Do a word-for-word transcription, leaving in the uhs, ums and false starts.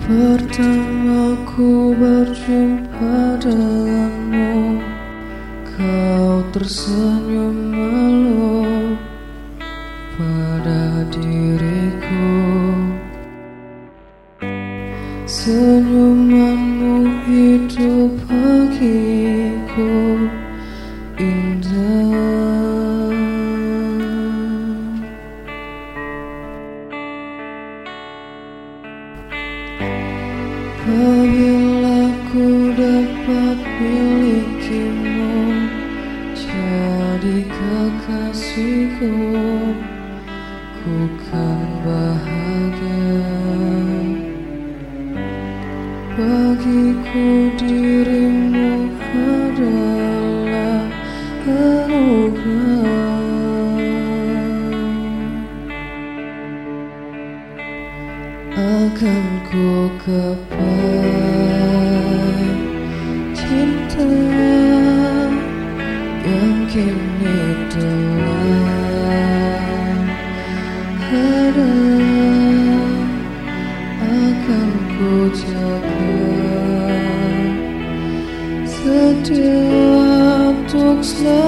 Pertama ku berjumpa denganmu, kau tersenyum malu pada diriku. Senyumanmu hidup bagiku indah. Apabila ku dapat milikimu, jadi kekasihku, ku kan bahagia. Bagiku dirimu adalah anugerah. Akan ku gapai cinta yang kini telah ada. Akan ku jaga setia untuk selalu.